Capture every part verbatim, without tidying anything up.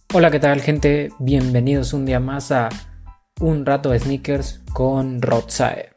Hola, ¿qué tal, gente? Bienvenidos un día más a Un Rato de Sneakers con Rotsae.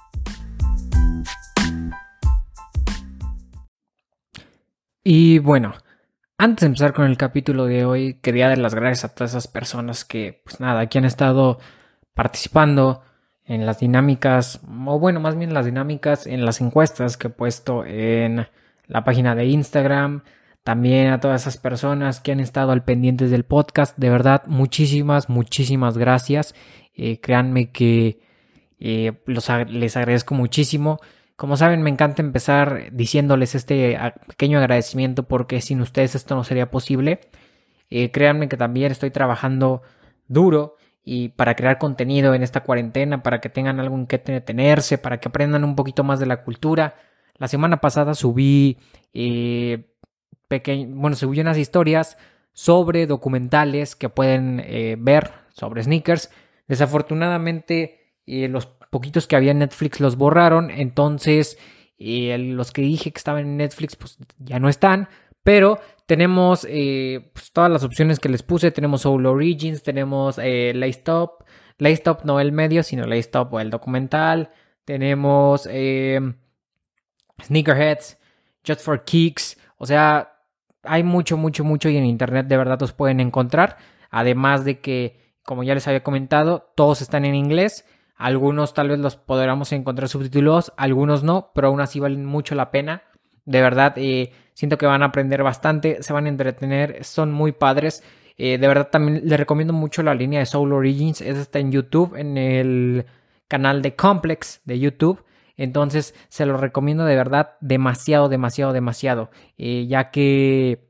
Y bueno, antes de empezar con el capítulo de hoy, quería dar las gracias a todas esas personas que, pues nada, aquí han estado participando en las dinámicas, o bueno, más bien las dinámicas en las encuestas que he puesto en la página de Instagram. También a todas esas personas que han estado al pendiente del podcast. De verdad, muchísimas, muchísimas gracias. Eh, créanme que eh, los, les agradezco muchísimo. Como saben, me encanta empezar diciéndoles este pequeño agradecimiento porque sin ustedes esto no sería posible. Eh, créanme que también estoy trabajando duro y para crear contenido en esta cuarentena, para que tengan algo en que detenerse, para que aprendan un poquito más de la cultura. La semana pasada subí, eh, peque- bueno, subí unas historias sobre documentales que pueden eh, ver sobre sneakers. Desafortunadamente, eh, los poquitos que había en Netflix los borraron, entonces eh, los que dije que estaban en Netflix pues ya no están, pero tenemos eh, pues, todas las opciones que les puse. Tenemos Soul Origins, tenemos eh, Lace Top, Lace Top no el medio, sino Lace Top o el documental. Tenemos eh, Sneakerheads, Just for Kicks. O sea, hay mucho, mucho, mucho y en internet de verdad los pueden encontrar. Además de que, como ya les había comentado, todos están en inglés. Algunos tal vez los podremos encontrar subtítulos, algunos no, pero aún así valen mucho la pena. De verdad, eh, siento que van a aprender bastante, se van a entretener, son muy padres. Eh, de verdad, también les recomiendo mucho la línea de Soul Origins. Esa está en YouTube, en el canal de Complex de YouTube. Entonces, se lo recomiendo de verdad demasiado, demasiado, demasiado. Eh, ya que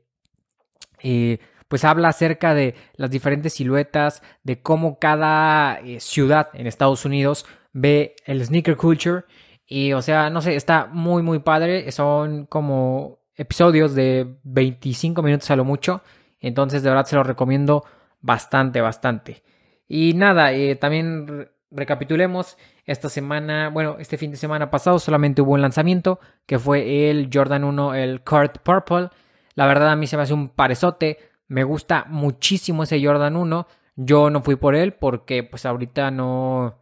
eh, pues habla acerca de las diferentes siluetas, de cómo cada eh, ciudad en Estados Unidos ve el sneaker culture. Y o sea, no sé, está muy muy padre. Son como episodios de veinticinco minutos a lo mucho. Entonces de verdad se lo recomiendo bastante, bastante. Y nada, eh, también re- recapitulemos. Esta semana, bueno, este fin de semana pasado solamente hubo un lanzamiento que fue el Jordan uno, el Card Purple. La verdad a mí se me hace un parezote. Me gusta muchísimo ese Jordan uno. Yo no fui por él porque pues ahorita no...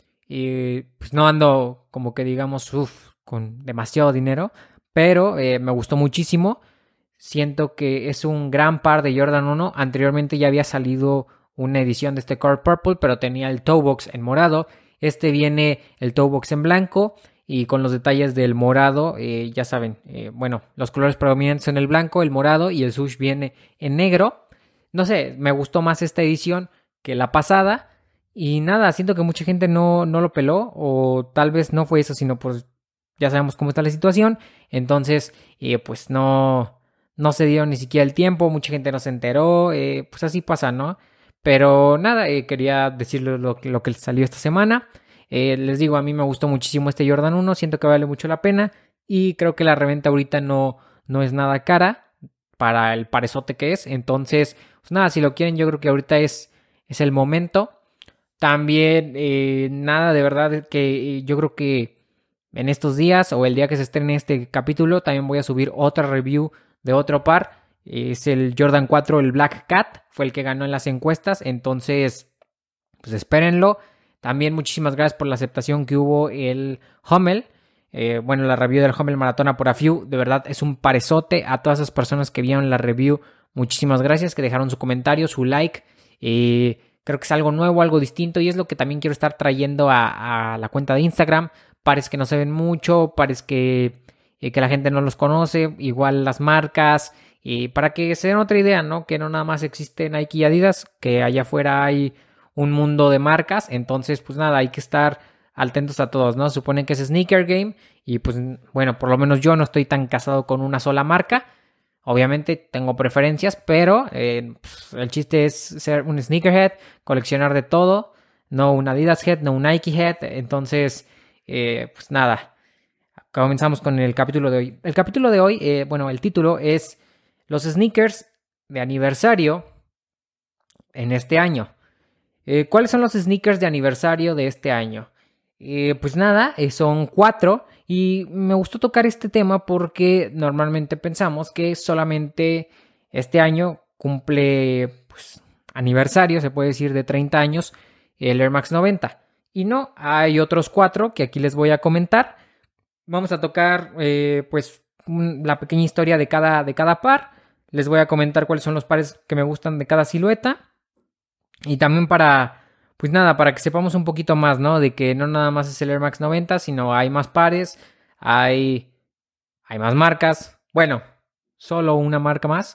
eh, pues no ando como que digamos uf, con demasiado dinero. Pero eh, me gustó muchísimo. Siento que es un gran par de Jordan uno. Anteriormente ya había salido una edición de este Color Purple, pero tenía el toe box en morado. Este viene el toe box en blanco y con los detalles del morado. Eh, ya saben, eh, bueno, los colores predominantes son el blanco, el morado y el swoosh viene en negro. No sé, me gustó más esta edición que la pasada. Y nada, siento que mucha gente no, no lo peló, o tal vez no fue eso, sino pues ya sabemos cómo está la situación. Entonces, eh, pues no no se dio ni siquiera el tiempo, mucha gente no se enteró, eh, pues así pasa, ¿no? Pero nada, eh, quería decirles lo, lo que salió esta semana. Eh, les digo, a mí me gustó muchísimo este Jordan uno, siento que vale mucho la pena y creo que la reventa ahorita no, no es nada cara para el parezote que es. Entonces, pues nada, si lo quieren, yo creo que ahorita es, es el momento. También, eh, nada, de verdad que eh, yo creo que en estos días o el día que se estrene este capítulo, también voy a subir otra review de otro par. Es el Jordan cuatro, el Black Cat. Fue el que ganó en las encuestas. Entonces, pues espérenlo. También muchísimas gracias por la aceptación que hubo el Hummel. Eh, bueno, la review del Hummel Maratona por A Few. De verdad es un parezote a todas esas personas que vieron la review. Muchísimas gracias, que dejaron su comentario, su like. Eh, creo que es algo nuevo, algo distinto. Y es lo que también quiero estar trayendo a, a la cuenta de Instagram. Pares que no se ven mucho, pares que eh, que la gente no los conoce, igual las marcas, y para que se den otra idea, ¿no? Que no nada más existe Nike y Adidas, que allá afuera hay un mundo de marcas. Entonces pues nada, hay que estar atentos a todos, ¿no? Suponen que es Sneaker Game y pues bueno, por lo menos yo no estoy tan casado con una sola marca. Obviamente tengo preferencias, pero eh, pues, el chiste es ser un sneakerhead, coleccionar de todo, no un Adidas head, no un Nike head. Entonces, eh, pues nada, comenzamos con el capítulo de hoy. El capítulo de hoy, eh, bueno, el título es los sneakers de aniversario en este año. Eh, ¿Cuáles son los sneakers de aniversario de este año? Eh, pues nada, eh, son cuatro y me gustó tocar este tema porque normalmente pensamos que solamente este año cumple pues, aniversario, se puede decir, de treinta años, el Air Max noventa. Y no, hay otros cuatro que aquí les voy a comentar. Vamos a tocar eh, pues un, la pequeña historia de cada, de cada par. Les voy a comentar cuáles son los pares que me gustan de cada silueta. Y también para, pues nada, para que sepamos un poquito más, ¿no? De que no nada más es el Air Max noventa, sino hay más pares, hay, hay más marcas. Bueno, solo una marca más.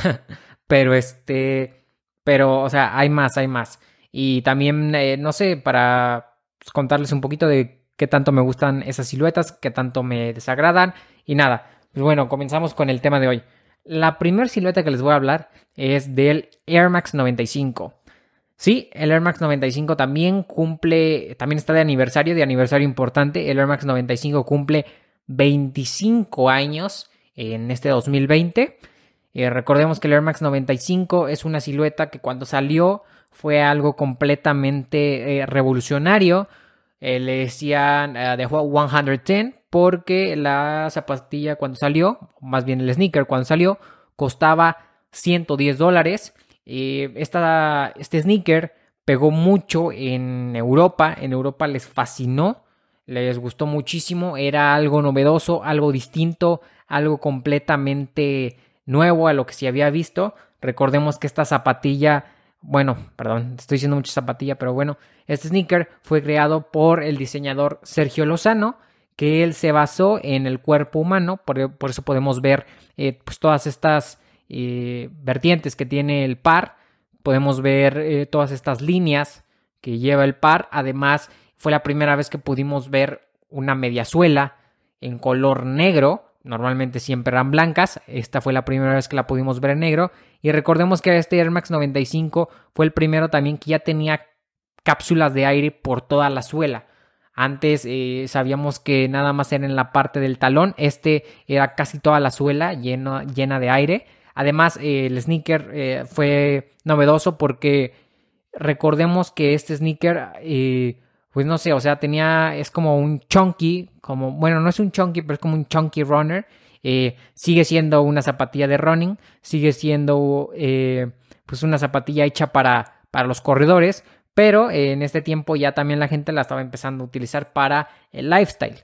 pero este, pero, o sea, hay más, hay más. Y también, eh, no sé, para pues, contarles un poquito de qué tanto me gustan esas siluetas, qué tanto me desagradan. Y nada, pues bueno, comenzamos con el tema de hoy. La primera silueta que les voy a hablar es del Air Max noventa y cinco. Sí, el Air Max noventa y cinco también cumple, también está de aniversario, de aniversario importante. El Air Max noventa y cinco cumple veinticinco años en este dos mil veinte. Eh, recordemos que el Air Max noventa y cinco es una silueta que cuando salió fue algo completamente eh, revolucionario. Eh, le decían uh, de ciento diez porque la zapatilla cuando salió, más bien el sneaker cuando salió, costaba ciento diez dólares. Eh, esta, este sneaker pegó mucho en Europa. En Europa les fascinó, les gustó muchísimo. Era algo novedoso, algo distinto, algo completamente nuevo a lo que se había visto. Recordemos que esta zapatilla, bueno, perdón, estoy diciendo mucho zapatilla, pero bueno, este sneaker fue creado por el diseñador Sergio Lozano, que él se basó en el cuerpo humano. Por, por eso podemos ver eh, pues todas estas eh, vertientes que tiene el par. Podemos ver eh, todas estas líneas que lleva el par. Además, fue la primera vez que pudimos ver una mediasuela en color negro. Normalmente siempre eran blancas. Esta fue la primera vez que la pudimos ver en negro. Y recordemos que este Air Max noventa y cinco fue el primero también que ya tenía cápsulas de aire por toda la suela. Antes eh, sabíamos que nada más era en la parte del talón. Este era casi toda la suela lleno, llena de aire. Además, eh, el sneaker eh, fue novedoso porque recordemos que este sneaker, eh, pues no sé, o sea, tenía, es como un chunky, como, bueno, no es un chunky, pero es como un chunky runner. Eh, sigue siendo una zapatilla de running, sigue siendo eh, pues una zapatilla hecha para, para los corredores. Pero eh, en este tiempo ya también la gente la estaba empezando a utilizar para el lifestyle.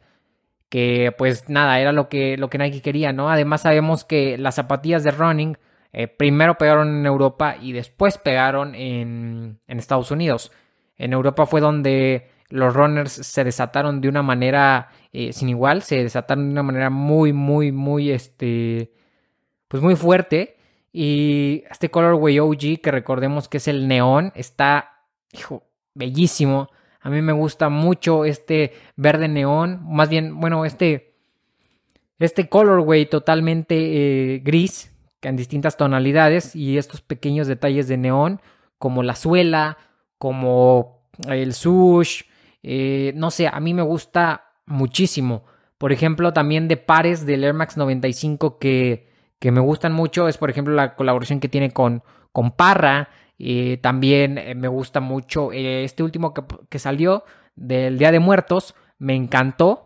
Que pues nada, era lo que, lo que Nike quería, ¿no? Además sabemos que las zapatillas de running eh, primero pegaron en Europa y después pegaron en, en Estados Unidos. En Europa fue donde los runners se desataron de una manera eh, sin igual. Se desataron de una manera muy, muy, muy, este... pues muy fuerte. Y este colorway O G, que recordemos que es el neón, está... hijo, bellísimo. A mí me gusta mucho este verde neón. Más bien, bueno, este, este colorway totalmente eh, gris, que en distintas tonalidades. Y estos pequeños detalles de neón, como la suela, como el swoosh. Eh, no sé, a mí me gusta muchísimo. Por ejemplo, también de pares del Air Max noventa y cinco que, que me gustan mucho. Es, por ejemplo, la colaboración que tiene con, con Parra. Eh, también eh, me gusta mucho eh, este último que, que salió del Día de Muertos. Me encantó.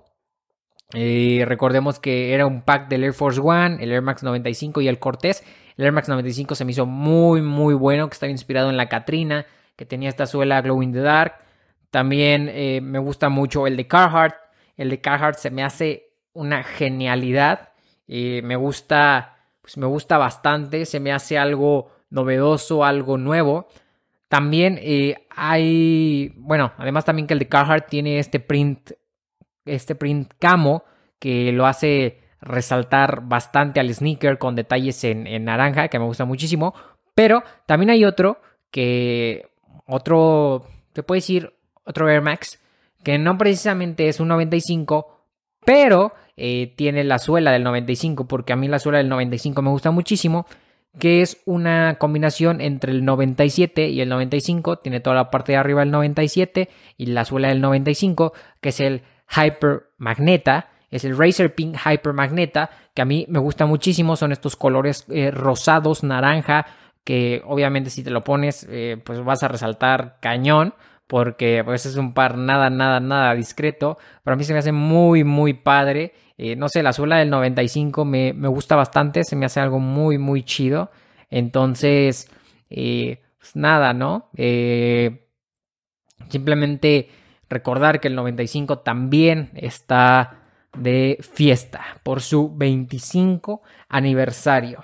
Eh, recordemos que era un pack del Air Force One, el Air Max noventa y cinco y el Cortez. El Air Max noventa y cinco se me hizo muy muy bueno, que estaba inspirado en la Katrina, que tenía esta suela Glow in the Dark. También eh, me gusta mucho el de Carhartt. El de Carhartt se me hace una genialidad. Eh, me gusta, pues me gusta bastante. Se me hace algo novedoso, algo nuevo. También eh, hay, bueno, además también que el de Carhartt tiene este print, este print camo que lo hace resaltar bastante al sneaker con detalles en, en naranja, que me gusta muchísimo. Pero también hay otro que, otro, te puedo decir, otro Air Max, que no precisamente es un noventa y cinco, pero eh, tiene la suela del noventa y cinco, porque a mí la suela del noventa y cinco me gusta muchísimo, que es una combinación entre el noventa y siete y el noventa y cinco. Tiene toda la parte de arriba del noventa y siete y la suela del noventa y cinco, que es el Hyper Magneta. Es el Racer Pink Hyper Magneta, que a mí me gusta muchísimo. Son estos colores eh, rosados, naranja, que obviamente si te lo pones, eh, pues vas a resaltar cañón, porque pues es un par nada, nada, nada discreto. Pero a mí se me hace muy, muy padre. Eh, no sé, la suela del noventa y cinco me, me gusta bastante, se me hace algo muy, muy chido. Entonces, eh, pues nada, ¿no? Eh, simplemente recordar que el noventa y cinco también está de fiesta por su veinticinco aniversario.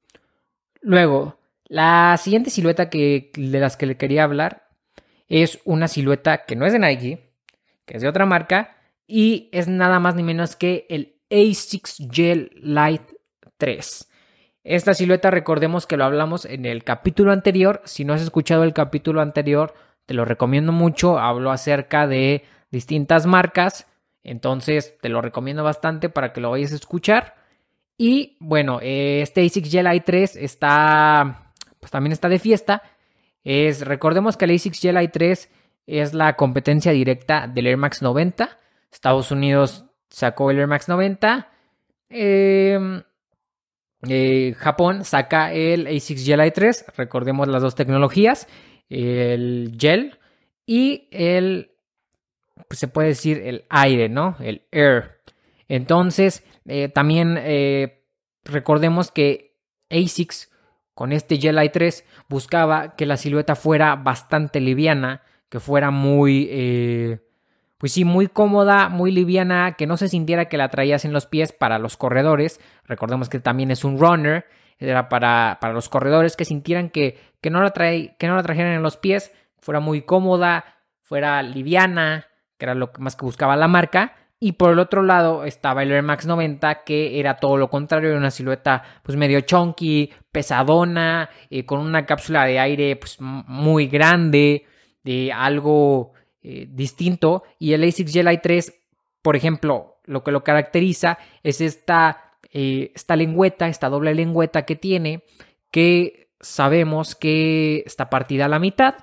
Luego, la siguiente silueta que, de las que le quería hablar es una silueta que no es de Nike, que es de otra marca, y es nada más ni menos que el ASICS Gel Lite tres. Esta silueta, recordemos que lo hablamos en el capítulo anterior. Si no has escuchado el capítulo anterior, te lo recomiendo mucho. Hablo acerca de distintas marcas, entonces te lo recomiendo bastante para que lo vayas a escuchar. Y bueno, este ASICS Gel Lite tres está, pues también está de fiesta. Es, recordemos que el ASICS Gel Lite tres es la competencia directa del Air Max noventa. Estados Unidos sacó el Air Max noventa. Eh, eh, Japón saca el ASICS Gel Lite tres. Recordemos las dos tecnologías. El gel y el, pues se puede decir el aire, ¿no? El air. Entonces, eh, también eh, recordemos que ASICS con este Gel Lite tres buscaba que la silueta fuera bastante liviana, que fuera muy, eh, pues sí, muy cómoda, muy liviana, que no se sintiera que la traías en los pies para los corredores. Recordemos que también es un runner, era para, para los corredores que sintieran que, que, no la trae, que no la trajeran en los pies, fuera muy cómoda, fuera liviana, que era lo que más que buscaba la marca. Y por el otro lado estaba el Air Max noventa, que era todo lo contrario, era una silueta pues medio chunky, pesadona, eh, con una cápsula de aire pues muy grande, de algo eh, distinto. Y el ASICS Gel Lite tres, por ejemplo, lo que lo caracteriza es esta, eh, esta lengüeta, esta doble lengüeta que tiene, que sabemos que está partida a la mitad.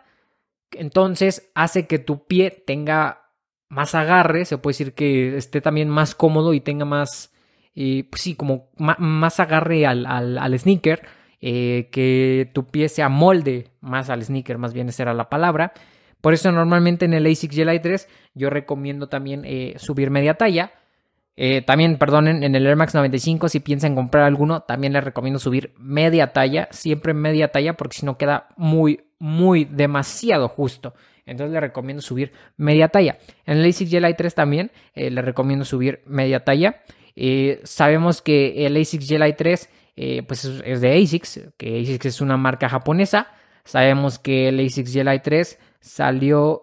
Entonces hace que tu pie tenga más agarre, se puede decir que esté también más cómodo y tenga más, eh, pues sí, como ma- más agarre al, al, al sneaker, eh, que tu pie se amolde más al sneaker, más bien esa era la palabra. Por eso normalmente en el ASICS Gel Lite tres yo recomiendo también eh, subir media talla. Eh, también, perdonen, en el Air Max noventa y cinco, si piensan comprar alguno, también les recomiendo subir media talla, siempre media talla, porque si no queda muy, muy, demasiado justo. Entonces les recomiendo subir media talla. En el ASICS Gel Lite tres también eh, les recomiendo subir media talla. Eh, sabemos que el ASICS Gel Lite tres eh, pues es, es de ASICS, que ASICS es una marca japonesa. Sabemos que el ASICS Gel Lite tres salió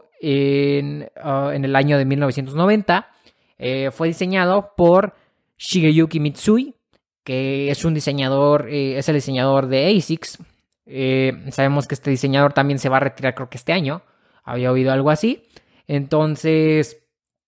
en, uh, en el año de mil novecientos noventa. Eh, fue diseñado por Shigeyuki Mitsui, que es un diseñador, eh, es el diseñador de ASICS. Eh, sabemos que este diseñador también se va a retirar, creo que este año. Había oído algo así. Entonces,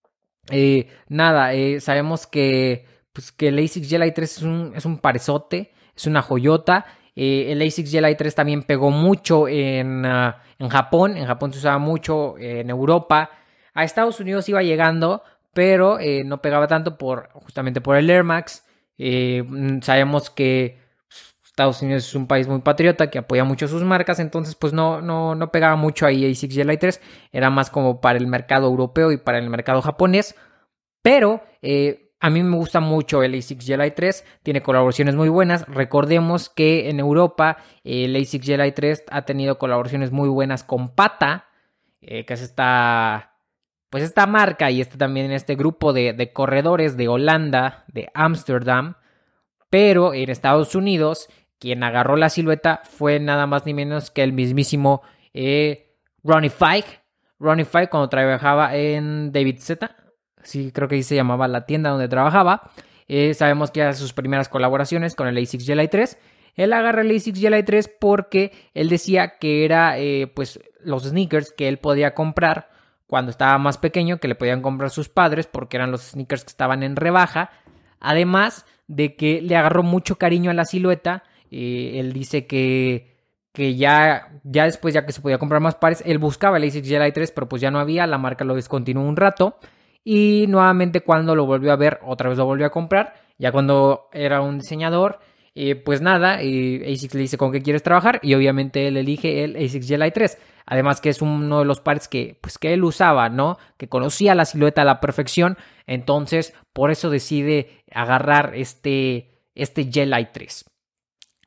eh, nada, eh, sabemos que, pues, que el ASICS Gel Lite tres es un, es un parezote, es una joyota. Eh, el ASICS Gel Lite tres también pegó mucho en, uh, en Japón. En Japón se usaba mucho, eh, en Europa. A Estados Unidos iba llegando, pero eh, no pegaba tanto por justamente por el Air Max. Eh, sabemos que Estados Unidos es un país muy patriota que apoya mucho sus marcas, entonces pues no, no, no pegaba mucho ahí ASICS Gel Lite tres, era más como para el mercado europeo y para el mercado japonés, pero eh, a mí me gusta mucho el ASICS Gel Lite tres, tiene colaboraciones muy buenas. Recordemos que en Europa eh, el ASICS Gel Lite tres ha tenido colaboraciones muy buenas con Pata, eh, que es esta, pues esta marca y este también en este grupo de, de corredores de Holanda, de Ámsterdam, pero en Estados Unidos quien agarró la silueta fue nada más ni menos que el mismísimo eh, Ronnie Fike. Ronnie Fike cuando trabajaba en David Z, sí creo que ahí se llamaba la tienda donde trabajaba. Eh, sabemos que hace sus primeras colaboraciones con el ASICS Gel Lite tres. Él agarra el ASICS Gel Lite tres porque él decía que era eh, pues los sneakers que él podía comprar cuando estaba más pequeño, que le podían comprar sus padres porque eran los sneakers que estaban en rebaja. Además de que le agarró mucho cariño a la silueta. Eh, él dice que, que ya, ya después, ya que se podía comprar más pares, él buscaba el ASICS Gel Lite tres, pero pues ya no había, la marca lo descontinuó un rato. Y nuevamente cuando lo volvió a ver, otra vez lo volvió a comprar. Ya cuando era un diseñador, eh, pues nada, eh, ASICS le dice con qué quieres trabajar y obviamente él elige el ASICS Gel Lite tres. Además que es uno de los pares que, pues, que él usaba, ¿no? Que conocía la silueta a la perfección. Entonces, por eso decide agarrar este, este Gel Lite tres.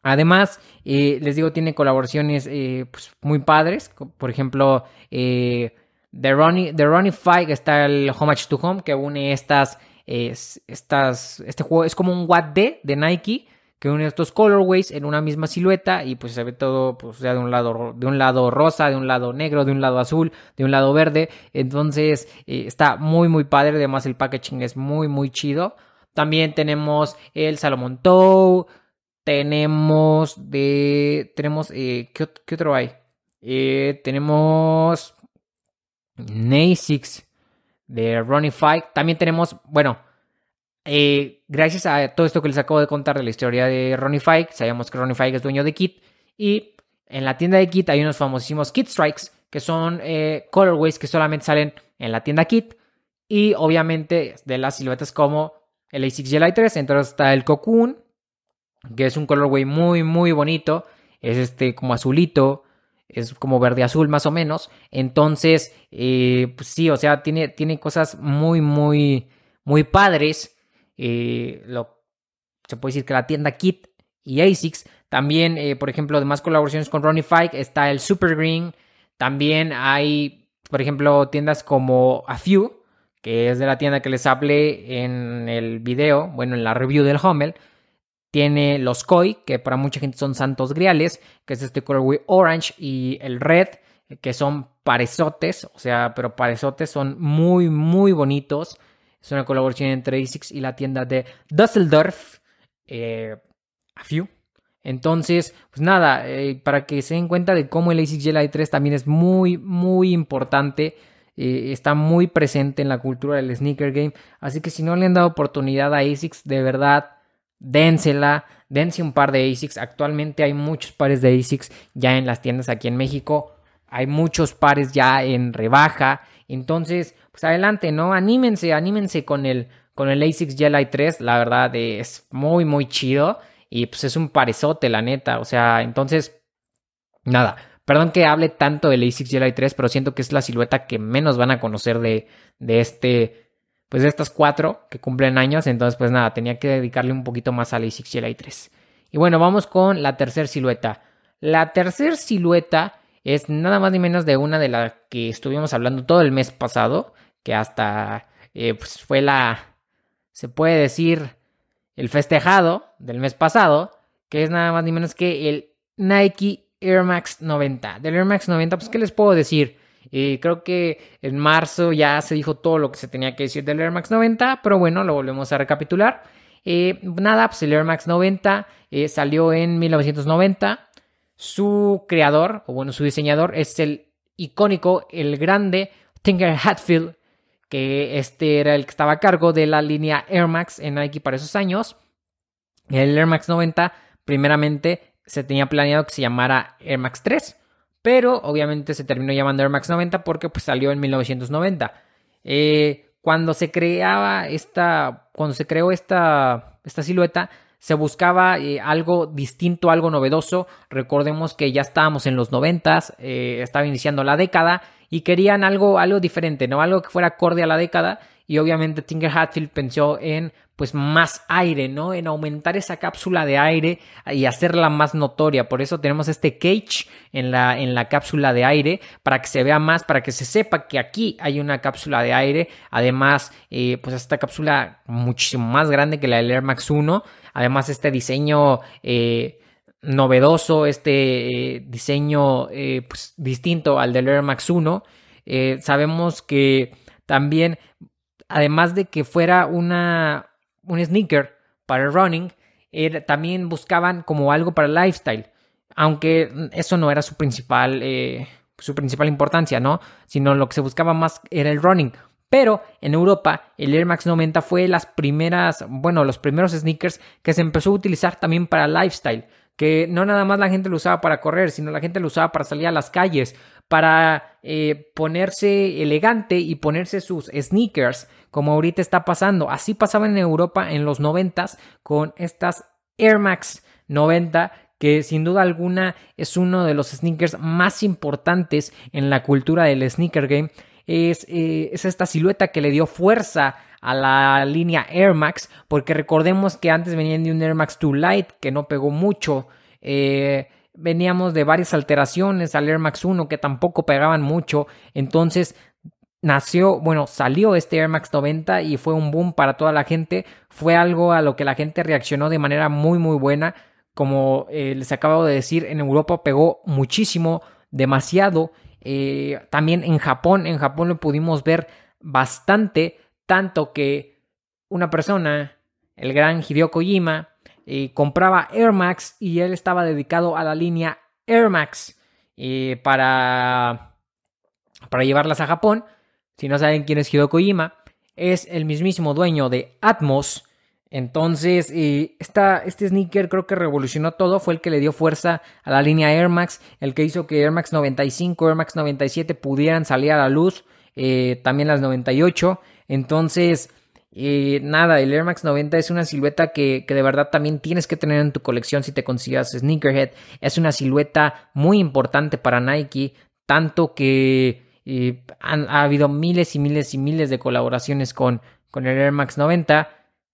Además, eh, les digo, tiene colaboraciones eh, pues, muy padres. Por ejemplo, eh, de Ronnie, de Ronnie Five está el Homage to Home, que une estas, eh, estas, este juego es como un What D de Nike, que une estos colorways en una misma silueta y pues se ve todo, pues, ya de un lado, de un lado rosa, de un lado negro, de un lado azul, de un lado verde. Entonces, eh, está muy, muy padre. Además, el packaging es muy, muy chido. También tenemos el Salomon Toe. Tenemos de. Tenemos. Eh, ¿qué, ¿Qué otro hay? Eh, tenemos. Asics de Ronnie Five. También tenemos. Bueno. Eh, gracias a todo esto que les acabo de contar de la historia de Ronnie Five, sabemos que Ronnie Five es dueño de Kith. Y en la tienda de Kith hay unos famosísimos Kith Strikes, que son eh, colorways que solamente salen en la tienda Kith. Y obviamente de las siluetas como el Asics Jelly tres. Entonces está el Cocoon, que es un colorway muy, muy bonito. Es este como azulito. Es como verde azul más o menos. Entonces, eh, pues sí, o sea, tiene, tiene cosas muy, muy, muy padres. Eh, lo, se puede decir que la tienda Kith y Asics. También, eh, por ejemplo, de más colaboraciones con Ronnie Five está el Super Green. También hay, por ejemplo, tiendas como A Few, que es de la tienda que les hablé en el video, bueno, en la review del Hummel. Tiene los Koi, que para mucha gente son santos griales, que es este colorway orange, y el red, que son parezotes, o sea, pero parezotes son muy, muy bonitos. Es una colaboración entre Asics y la tienda de Düsseldorf, eh, A Few. Entonces, pues nada, eh, para que se den cuenta de cómo el Asics Jelly tres también es muy, muy importante. Eh, está muy presente en la cultura del sneaker game. Así que si no le han dado oportunidad a Asics, de verdad, dénsela, dense un par de Asics. Actualmente hay muchos pares de Asics ya en las tiendas aquí en México. Hay muchos pares ya en rebaja. Entonces, pues adelante, ¿no? Anímense, anímense con el, con el Asics Jelly tres. La verdad eh, es muy, muy chido. Y pues es un parezote, la neta. O sea, entonces, nada. Perdón que hable tanto del Asics Jelly tres, pero siento que es la silueta que menos van a conocer de, de este... pues de estas cuatro que cumplen años. Entonces, pues nada, tenía que dedicarle un poquito más al Asics Jelly tres. Y bueno, vamos con la tercera silueta. La tercera silueta es nada más ni menos de una de las que estuvimos hablando todo el mes pasado, que hasta eh, pues fue la, se puede decir, el festejado del mes pasado, que es nada más ni menos que el Nike Air Max noventa. Del Air Max noventa, pues, ¿qué les puedo decir? Eh, creo que en marzo ya se dijo todo lo que se tenía que decir del Air Max noventa, pero bueno, lo volvemos a recapitular. Eh, nada, pues el Air Max noventa eh, salió en mil novecientos noventa. Su creador, o bueno, su diseñador es el icónico, el grande Tinker Hatfield, que este era el que estaba a cargo de la línea Air Max en Nike para esos años. El Air Max noventa, primeramente, se tenía planeado que se llamara Air Max tres, pero obviamente se terminó llamando Air Max noventa porque pues, salió en mil novecientos noventa. Eh, cuando se creaba esta, cuando se creó esta, esta silueta, se buscaba eh, algo distinto, algo novedoso. Recordemos que ya estábamos en los noventas, eh, estaba iniciando la década y querían algo, algo diferente, ¿no? Algo que fuera acorde a la década. Y obviamente Tinker Hatfield pensó en pues más aire, ¿no? En aumentar esa cápsula de aire y hacerla más notoria. Por eso tenemos este cage en la, en la cápsula de aire, para que se vea más, para que se sepa que aquí hay una cápsula de aire. Además, eh, pues esta cápsula muchísimo más grande que la del Air Max uno. Además, este diseño eh, novedoso, este eh, diseño eh, pues, distinto al del Air Max uno. Eh, sabemos que también, además de que fuera una, un sneaker para el running, eh, también buscaban como algo para el lifestyle. Aunque eso no era su principal, eh, su principal importancia, ¿no? Sino lo que se buscaba más era el running. Pero en Europa el Air Max noventa fue las primeras, bueno, los primeros sneakers que se empezó a utilizar también para lifestyle. Que no nada más la gente lo usaba para correr, sino la gente lo usaba para salir a las calles, para eh, ponerse elegante y ponerse sus sneakers, como ahorita está pasando. Así pasaba en Europa en los noventas con estas Air Max noventa, que sin duda alguna es uno de los sneakers más importantes en la cultura del sneaker game. Es, eh, es esta silueta que le dio fuerza a la línea Air Max, porque recordemos que antes venían de un Air Max dos Lite que no pegó mucho Eh, veníamos de varias alteraciones al Air Max uno que tampoco pegaban mucho. Entonces nació, bueno, salió este Air Max noventa y fue un boom para toda la gente. Fue algo a lo que la gente reaccionó de manera muy muy buena. Como eh, les acabo de decir, en Europa pegó muchísimo, demasiado. Eh, también en Japón, en Japón lo pudimos ver bastante, tanto que una persona, el gran Hideo Kojima, eh, compraba Air Max y él estaba dedicado a la línea Air Max eh, para, para llevarlas a Japón. Si no saben quién es Hideo Kojima, es el mismísimo dueño de Atmos. Entonces, eh, esta, este sneaker creo que revolucionó todo. Fue el que le dio fuerza a la línea Air Max, el que hizo que Air Max noventa y cinco, Air Max noventa y siete pudieran salir a la luz. Eh, también las noventa y ocho. Entonces, eh, nada, el Air Max noventa es una silueta que, que de verdad también tienes que tener en tu colección si te consideras sneakerhead. Es una silueta muy importante para Nike, tanto que eh, han, ha habido miles y miles y miles de colaboraciones con, con el Air Max noventa.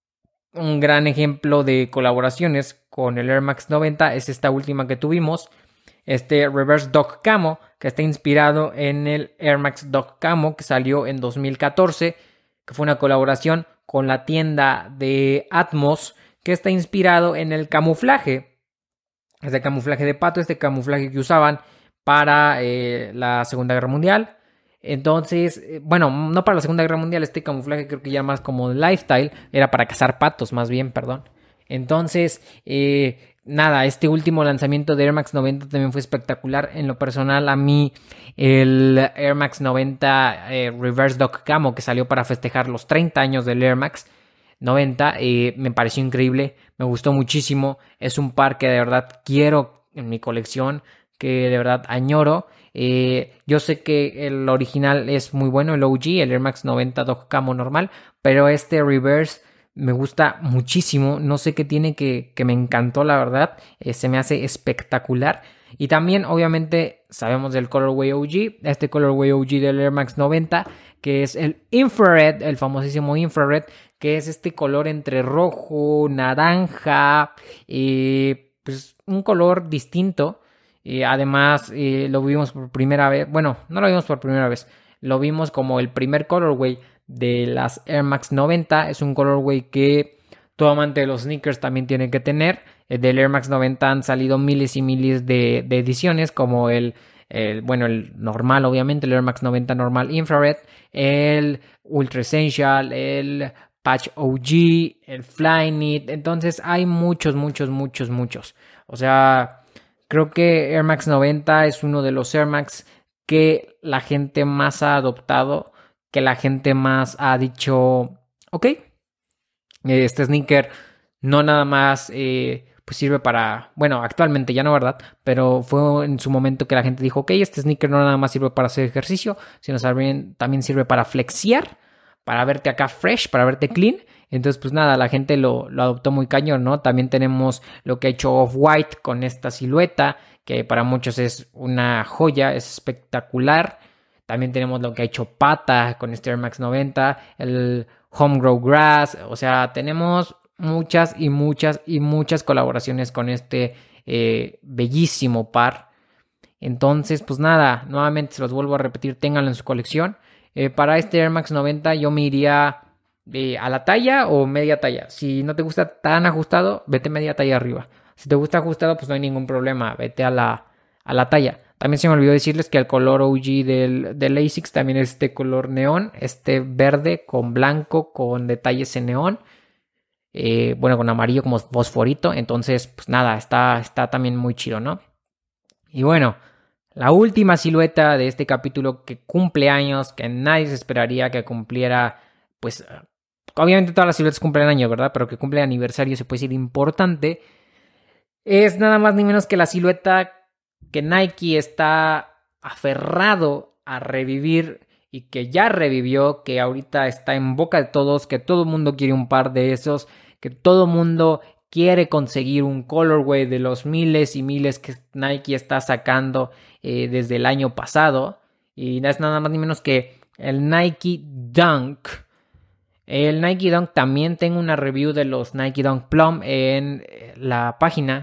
Un gran ejemplo de colaboraciones con el Air Max noventa es esta última que tuvimos, este Reverse Dog Camo, que está inspirado en el Air Max Dog Camo que salió en dos mil catorce, que fue una colaboración con la tienda de Atmos, que está inspirado en el camuflaje, este camuflaje de pato, este camuflaje que usaban para eh, la Segunda Guerra Mundial. Entonces, bueno, no para la Segunda Guerra Mundial, este camuflaje creo que ya más como lifestyle, era para cazar patos más bien, perdón. Entonces, eh, nada, este último lanzamiento de Air Max noventa también fue espectacular. En lo personal, a mí el Air Max noventa eh, Reverse Dog Camo, que salió para festejar los treinta años del Air Max noventa, eh, me pareció increíble, me gustó muchísimo. Es un par que de verdad quiero en mi colección, que de verdad añoro. Eh, yo sé que el original es muy bueno, el O G, el Air Max noventa Dog Camo normal, pero este Reverse me gusta muchísimo. No sé qué tiene que, que me encantó, la verdad. Eh, se me hace espectacular. Y también, obviamente, sabemos del Colorway O G, este Colorway O G del Air Max noventa, que es el Infrared, el famosísimo Infrared, que es este color entre rojo, naranja, eh, pues un color distinto. Y además eh, lo vimos por primera vez, bueno, no lo vimos por primera vez, lo vimos como el primer colorway de las Air Max noventa. Es un colorway que todo amante de los sneakers también tiene que tener. Eh, del Air Max noventa han salido miles y miles de, de ediciones, como el, el, bueno, el normal, obviamente, el Air Max noventa normal Infrared, el Ultra Essential, el Patch O G, el Flyknit. Entonces hay muchos, muchos, muchos, muchos. O sea, creo que Air Max noventa es uno de los Air Max que la gente más ha adoptado, que la gente más ha dicho, ok, este sneaker no nada más eh, pues sirve para, bueno, actualmente ya no, ¿verdad? Pero fue en su momento que la gente dijo, ok, este sneaker no nada más sirve para hacer ejercicio, sino también, también sirve para flexear, para verte acá fresh, para verte clean. Entonces, pues nada, la gente lo, lo adoptó muy cañón, ¿no? También tenemos lo que ha hecho Off-White con esta silueta, que para muchos es una joya, es espectacular. También tenemos lo que ha hecho Pata con este Air Max noventa, el Homegrown Grass. O sea, tenemos muchas y muchas y muchas colaboraciones con este eh, bellísimo par. Entonces, pues nada, nuevamente se los vuelvo a repetir, ténganlo en su colección. Eh, para este Air Max noventa yo me iría eh, a la talla o media talla. Si no te gusta tan ajustado, vete media talla arriba. Si te gusta ajustado, pues no hay ningún problema, vete a la, a la talla. También se me olvidó decirles que el color O G del, del ASICS también es este color neón, este verde con blanco, con detalles en neón. Eh, bueno, con amarillo como fosforito. Entonces, pues nada, está, está también muy chido, ¿no? Y bueno, la última silueta de este capítulo que cumple años, que nadie se esperaría que cumpliera, pues obviamente todas las siluetas cumplen años, ¿verdad? Pero que cumple aniversario se puede decir importante. Es nada más ni menos que la silueta que Nike está aferrado a revivir y que ya revivió, que ahorita está en boca de todos, que todo el mundo quiere un par de esos, que todo el mundo quiere conseguir un colorway de los miles y miles que Nike está sacando eh, desde el año pasado. Y no es nada más ni menos que el Nike Dunk. El Nike Dunk, también tengo una review de los Nike Dunk Plum en la página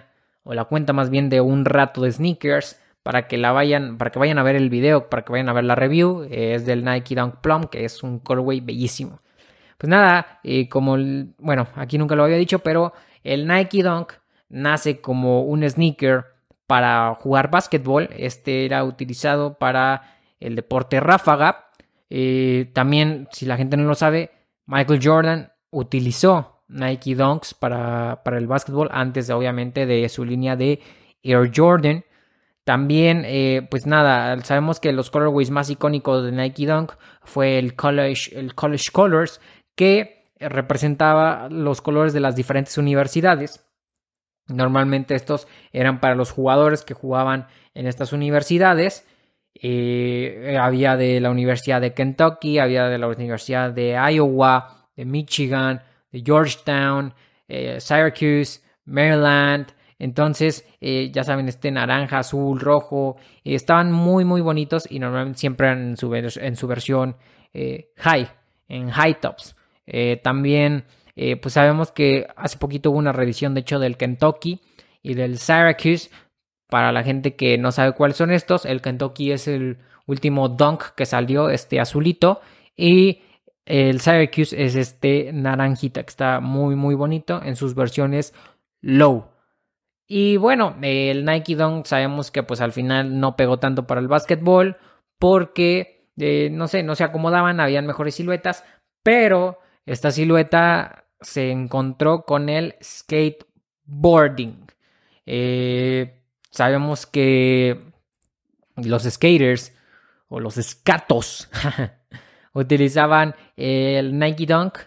o la cuenta más bien de Un Rato de Sneakers, para que la vayan, para que vayan a ver el video, para que vayan a ver la review. Eh, es del Nike Dunk Plum, que es un colorway bellísimo. Pues nada, eh, como, el, bueno, aquí nunca lo había dicho, pero el Nike Dunk nace como un sneaker para jugar básquetbol. Este era utilizado para el deporte ráfaga. Eh, también, si la gente no lo sabe, Michael Jordan utilizó Nike Dunks para, para el básquetbol antes, de, obviamente, de su línea de Air Jordan. También, eh, pues nada, sabemos que los colorways más icónicos de Nike Dunk fue el College, el College Colors, que representaba los colores de las diferentes universidades. Normalmente estos eran para los jugadores que jugaban en estas universidades. Eh, había de la Universidad de Kentucky, había de la Universidad de Iowa, de Michigan, de Georgetown, eh, Syracuse, Maryland. Entonces, eh, ya saben, este naranja, azul, rojo, eh, estaban muy, muy bonitos y normalmente siempre en su, en su versión eh, high, en high tops. Eh, también, eh, pues sabemos que hace poquito hubo una revisión, de hecho, del Kentucky y del Syracuse. Para la gente que no sabe cuáles son estos, el Kentucky es el último dunk que salió, este azulito, y el Syracuse es este naranjita que está muy, muy bonito en sus versiones low. Y bueno, el Nike Dunk sabemos que pues al final no pegó tanto para el básquetbol porque, eh, no sé, no se acomodaban, habían mejores siluetas, pero esta silueta se encontró con el skateboarding. Eh, sabemos que los skaters o los skatos utilizaban el Nike Dunk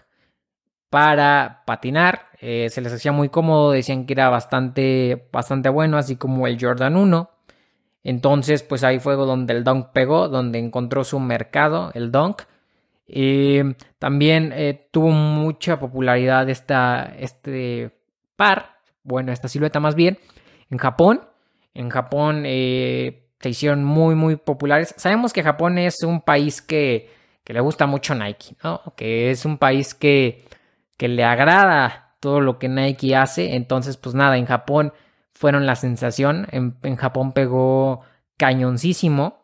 para patinar. Eh, se les hacía muy cómodo, decían que era bastante, bastante bueno, así como el Jordan uno. Entonces, pues ahí fue donde el Dunk pegó, donde encontró su mercado, el Dunk. Eh, también eh, tuvo mucha popularidad esta, este par, bueno, esta silueta más bien, en Japón. En Japón eh, se hicieron muy, muy populares. Sabemos que Japón es un país que, que le gusta mucho Nike, ¿no? Que es un país que que le agrada todo lo que Nike hace. Entonces, pues nada, en Japón fueron la sensación. En, en Japón pegó cañoncísimo.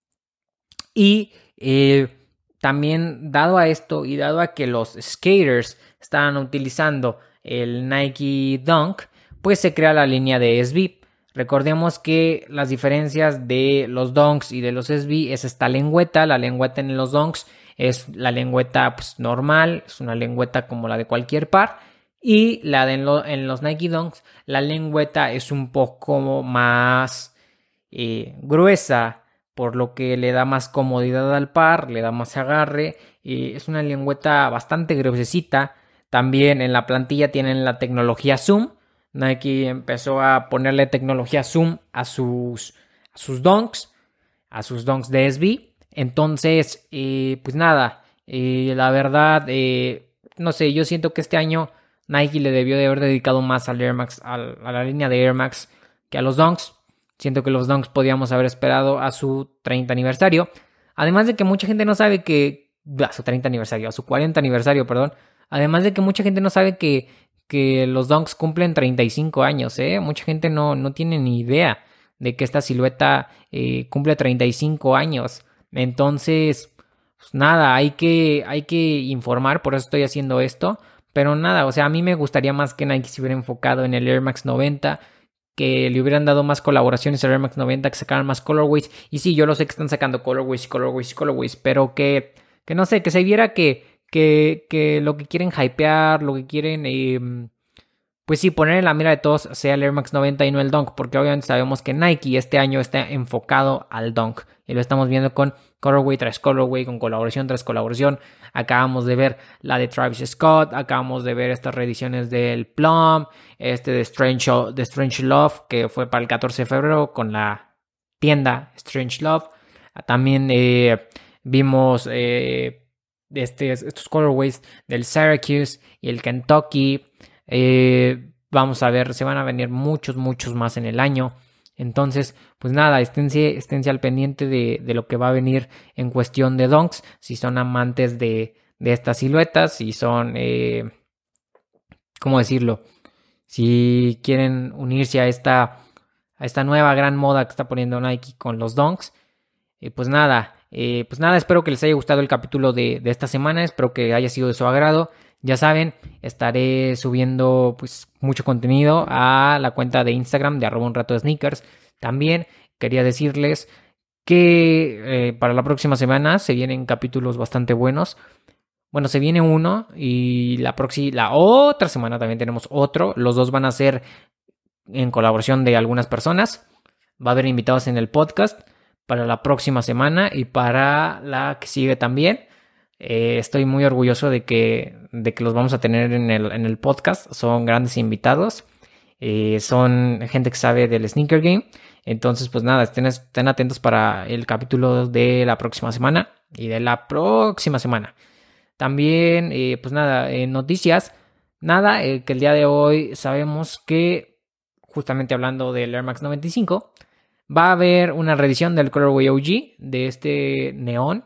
Y eh, también, dado a esto y dado a que los skaters estaban utilizando el Nike Dunk, pues se crea la línea de S B. Recordemos que las diferencias de los Dunks y de los S B es esta lengüeta. La lengüeta en los Dunks es la lengüeta pues, normal, es una lengüeta como la de cualquier par. Y la de en, lo, en los Nike Dunks, la lengüeta es un poco más eh, gruesa, por lo que le da más comodidad al par, le da más agarre. Eh, es una lengüeta bastante gruesecita. También en la plantilla tienen la tecnología Zoom. Nike empezó a ponerle tecnología Zoom a sus, a sus Dunks, a sus Dunks de S B. Entonces, eh, pues nada, eh, la verdad, eh, no sé, yo siento que este año Nike le debió de haber dedicado más al Air Max, a, a la línea de Air Max que a los Dunks. Siento que los Dunks podíamos haber esperado a su treinta aniversario. Además de que mucha gente no sabe que... A su treinta aniversario, a su cuarenta aniversario, perdón. Además de que mucha gente no sabe que, que los Dunks cumplen treinta y cinco años, ¿eh? Mucha gente no, no tiene ni idea de que esta silueta eh, cumple treinta y cinco años. Entonces, pues nada, hay que, hay que informar, por eso estoy haciendo esto. Pero nada, o sea, a mí me gustaría más que Nike se hubiera enfocado en el Air Max noventa, que le hubieran dado más colaboraciones al Air Max noventa, que sacaran más colorways. Y sí, yo lo sé que están sacando colorways y colorways y colorways, pero que, que no sé, que se viera que, que, que lo que quieren hypear, lo que quieren... Eh, pues sí, poner en la mira de todos sea el Air Max noventa y no el Dunk, porque obviamente sabemos que Nike este año está enfocado al Dunk y lo estamos viendo con colorway tras colorway, con colaboración tras colaboración. Acabamos de ver la de Travis Scott, acabamos de ver estas reediciones del Plum, este de Strange, de Strange Love, que fue para el catorce de febrero con la tienda Strange Love. También eh, vimos eh, este, estos colorways del Syracuse y el Kentucky. Eh, vamos a ver, se van a venir muchos, muchos más en el año. Entonces, pues nada, esténse, esténse al pendiente de, de lo que va a venir en cuestión de Dunks. Si son amantes de, de estas siluetas, si son, eh, ¿cómo decirlo? Si quieren unirse a esta, a esta nueva gran moda que está poniendo Nike con los Dunks. Eh, pues nada, eh, pues nada, espero que les haya gustado el capítulo de, de esta semana, espero que haya sido de su agrado. Ya saben, estaré subiendo pues mucho contenido a la cuenta de Instagram de arroba un rato de sneakers. También quería decirles que eh, para la próxima semana se vienen capítulos bastante buenos. Bueno, se viene uno y la próxima, la otra semana también tenemos otro. Los dos van a ser en colaboración de algunas personas. Va a haber invitados en el podcast para la próxima semana y para la que sigue también. Eh, estoy muy orgulloso de que, de que los vamos a tener en el, en el podcast. Son grandes invitados. Eh, son gente que sabe del sneaker game. Entonces, pues nada, estén, estén atentos para el capítulo de la próxima semana y de la próxima semana. También, eh, pues nada, en noticias, nada, eh, que el día de hoy sabemos que, justamente hablando del Air Max noventa y cinco, va a haber una reedición del Colorway O G de este neón.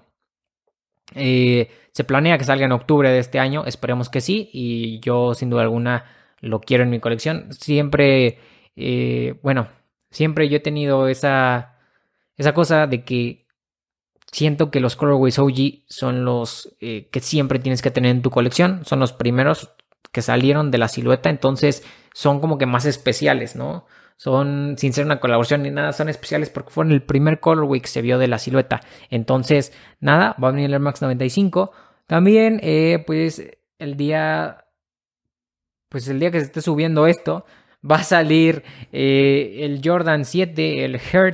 Eh, se planea que salga en octubre de este año, esperemos que sí, y yo sin duda alguna lo quiero en mi colección. Siempre, eh, bueno, siempre yo he tenido esa, esa cosa de que siento que los Colorways O G son los eh, que siempre tienes que tener en tu colección, son los primeros que salieron de la silueta, entonces son como que más especiales, ¿no? Son, sin ser una colaboración ni nada, son especiales porque fueron el primer colorway que se vio de la silueta. Entonces, nada, va a venir el Air Max noventa y cinco. También, eh, pues, el día... Pues el día que se esté subiendo esto, va a salir eh, el Jordan siete, el Hurt.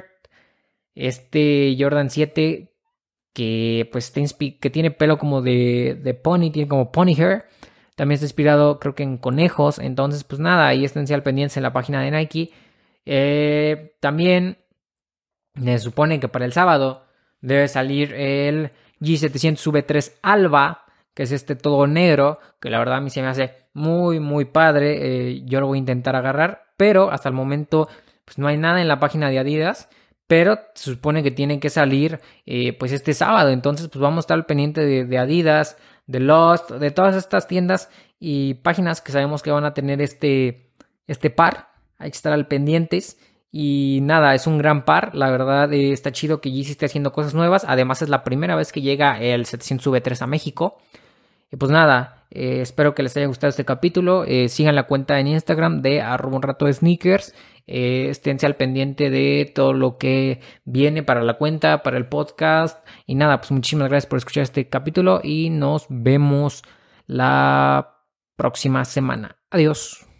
Este Jordan siete que, pues, que tiene pelo como de, de pony, tiene como pony hair. También está inspirado, creo que en conejos. Entonces, pues nada, ahí estén al pendientes en la página de Nike. Eh, también se supone que para el sábado debe salir el G setecientos V tres Alba, que es este todo negro, que la verdad a mí se me hace muy, muy padre. Eh, yo lo voy a intentar agarrar, pero hasta el momento pues no hay nada en la página de Adidas. Pero se supone que tiene que salir eh, pues este sábado. Entonces pues vamos a estar al pendiente de, de Adidas, de Lost, de todas estas tiendas y páginas que sabemos que van a tener este, este par. Hay que estar al pendientes. Y nada, es un gran par. La verdad eh, está chido que Yeezy esté haciendo cosas nuevas. Además es la primera vez que llega el setecientos V tres a México. Y pues nada, eh, espero que les haya gustado este capítulo. Eh, sigan la cuenta en Instagram de arroba un rato de sneakers. Eh, esténse al pendiente de todo lo que viene para la cuenta, para el podcast. Y nada, pues muchísimas gracias por escuchar este capítulo y nos vemos la próxima semana. Adiós.